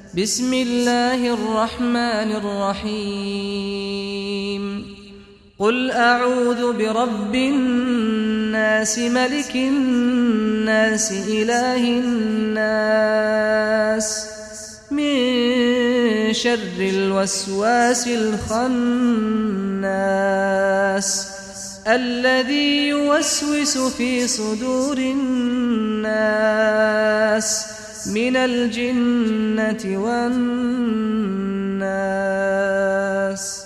بسم الله الرحمن الرحيم قل أعوذ برب الناس ملك الناس إله الناس من شر الوسواس الخناس الذي يوسوس في صدور الناس من الجنة والناس.